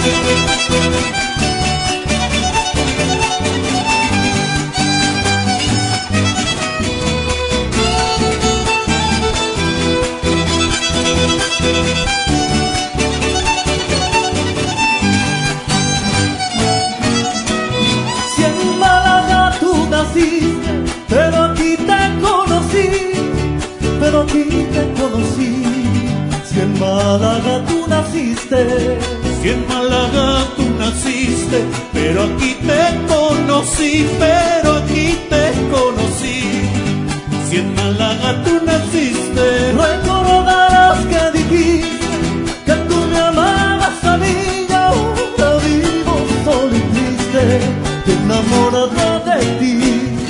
Pero aquí te conocí, pero aquí te conocí. Si en Málaga tú naciste, si en Málaga tú naciste, pero aquí te conocí, pero aquí te conocí. Si en Málaga tú naciste, recordarás que dijiste que tú me amabas a mí. Y ahora vivo solo y triste, enamorado de ti.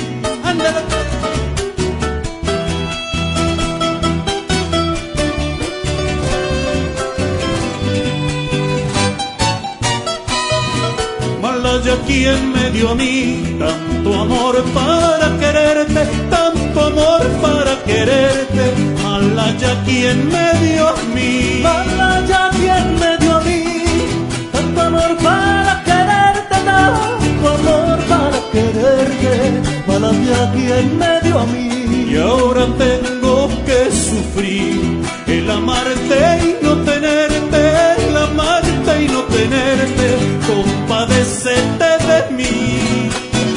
Malaya, quien me dio a mí tanto amor para quererte, tanto amor para quererte. Malaya, quien me dio a mí, Malaya, quien me dio a mí tanto amor para quererte, tanto amor para quererte. Malaya, quien me dio a mí. Y ahora tengo que sufrir el amarte y no tenerte, el amarte y no tenerte. Compadécete de mí.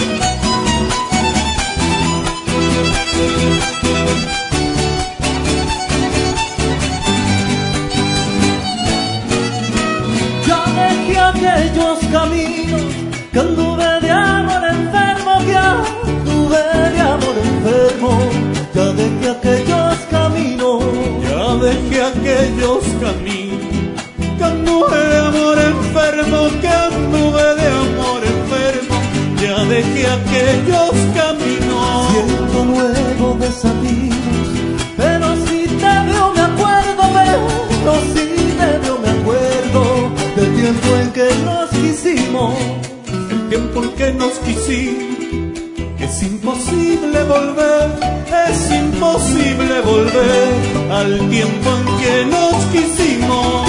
Ya dejé aquellos caminos que anduve de amor enfermo, que anduve de amor enfermo. Ya dejé aquellos caminos, ya dejé aquellos caminos, que anduve de amor enfermo, que anduve de amor enfermo. Ya dejé aquellos caminos. Siento nuevos desafíos, pero si te veo me acuerdo, pero si te veo me acuerdo del tiempo en que nos quisimos. El tiempo en que nos quisimos. Es imposible volver, es imposible volver al tiempo en que nos quisimos.